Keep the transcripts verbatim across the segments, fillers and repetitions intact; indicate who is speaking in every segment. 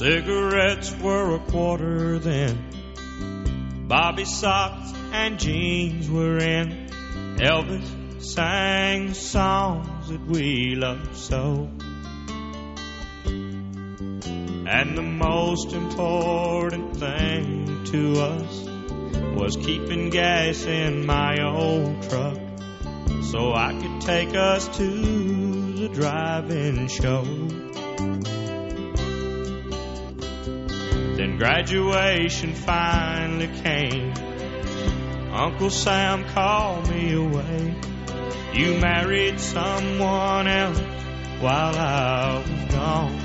Speaker 1: Cigarettes were a quarter then. Bobby socks and jeans were in. Elvis sang songs that we loved so. And the most important thing to us was keeping gas in my old truck so I could take us to the drive-in show. Then graduation finally came. Uncle Sam called me away. You married someone else while I was gone.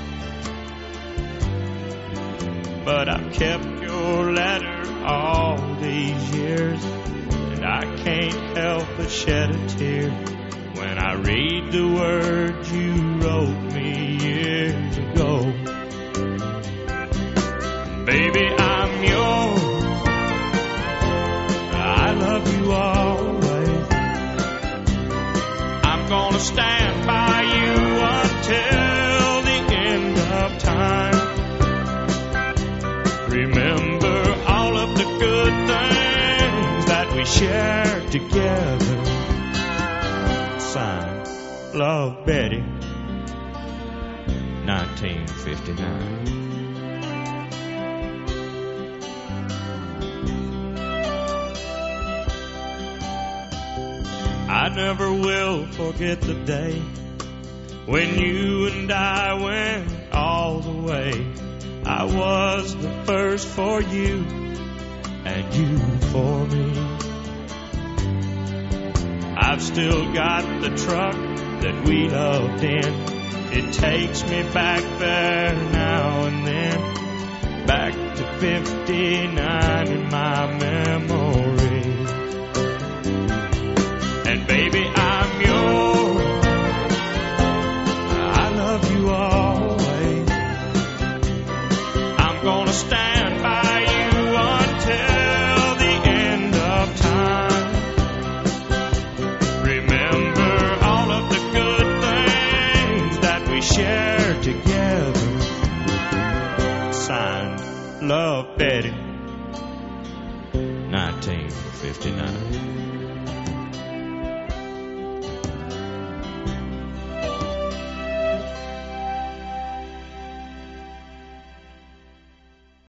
Speaker 1: But I've kept your letter all these years, and I can't help but shed a tear when I read the words you wrote me years ago. Baby, I'm yours. I love you always. I'm gonna stand by you until the end of time. Remember all of the good things that we shared together. Signed, Love, Betty, nineteen fifty-nine. I never will forget the day when you and I went all the way. I was the first for you and you for me. I've still got the truck that we loved in. It takes me back there now and then, back to fifty-nine in my memory. And baby, I'm yours. I love you always. I'm gonna stand by you until the end of time. Remember all of the good things that we shared together. Signed, Love, Betty, nineteen fifty-nine.